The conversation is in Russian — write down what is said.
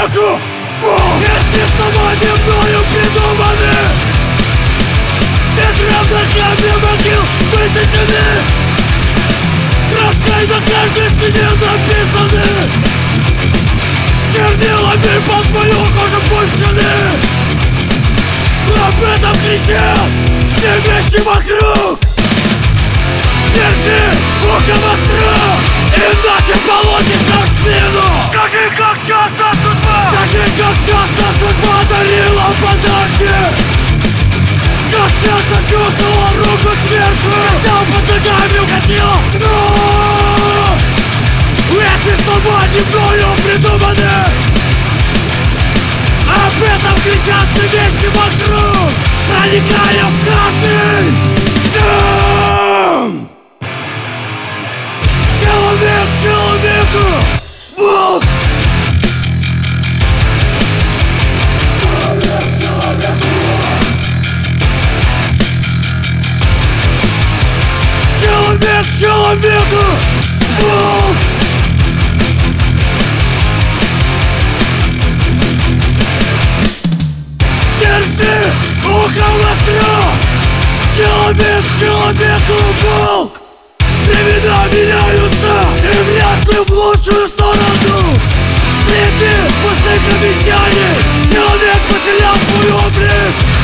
человеку Бог! Эти слова не мною придуманы, ветром на камне могил высечены, краской на каждой стене написаны, чернилами под мою кожу пущены. Об этом кричат все вещи вокруг. Держи ухо востро, иначе получишь на спину. Скажи, как часто судьба дарила подарки, как часто чувствовала руку сверху, когда под ногами уходила дно. Эти слова не мною придуманы, об этом кричат все вещи вокруг, проникая в каждый дом. Человек человеку волк. Человек человеку волк. Человек человеку волк. Держи ухо востро, человек человеку волк. Времена меняются, и вряд ли в лучшую сторону. Среди пустых обещаний человек потерял свой облик.